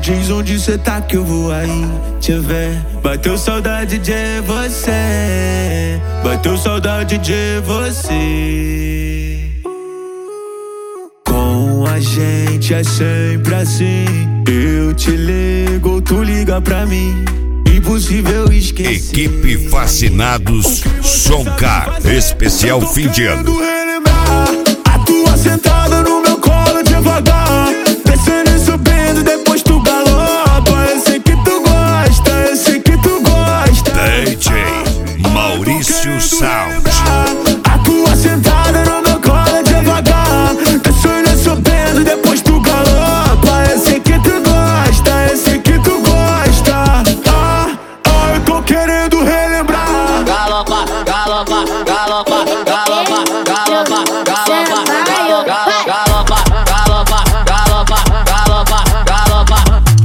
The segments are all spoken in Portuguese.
diz onde cê tá que eu vou aí te ver. Bateu saudade de você, bateu saudade de você. Com a gente é sempre assim, eu te ligo, tu liga pra mim. Impossível esquecer. Equipe Fascinados Soncar, especial fim de ano. Relembrar a tua sentada no meu colo devagar, descendo e subindo, depois tu galopa. Eu sei que tu gosta, eu sei que tu gosta. DJ Maurício Sound. A tua sentada no meu colo devagar, descendo e subindo, depois tu galopa. Eu sei que tu gosta, eu sei que tu gosta. Eu tô querendo relembrar. Galopa, galopa, galopa, galopa, galopa, galopa, galopa, galopa, galopa, galopa, galopa.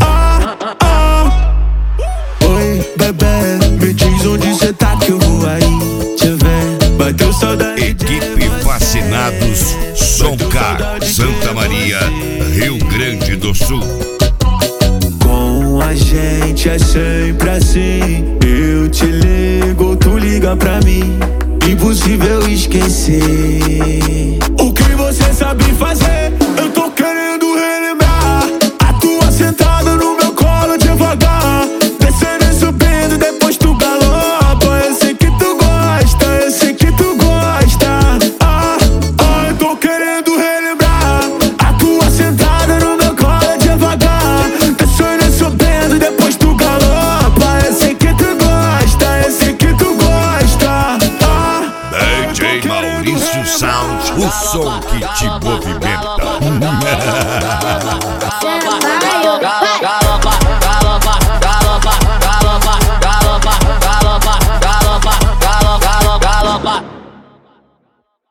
Oi, bebê, me diz onde cê tá que eu vou aí te ver. Bateu saudade. Equipe Fascinados Soncar, Santa Maria, Rio Grande do Sul. Com a gente é sempre assim, eu te ligo, tu liga pra mim. Impossível esquecer o que você sabe fazer. Eu tô querendo relembrar a tua sentada no meu colo devagar, descendo e subindo, depois tu galopa. Eu sei que tu gosta, eu sei que tu gosta. Eu tô querendo relembrar a tua sentada no meu colo devagar, descendo e subindo, depois tu galopa. Eu sei que tu gosta, eu sei que tu gosta. DJ Maurício Sound, o som que te movimenta.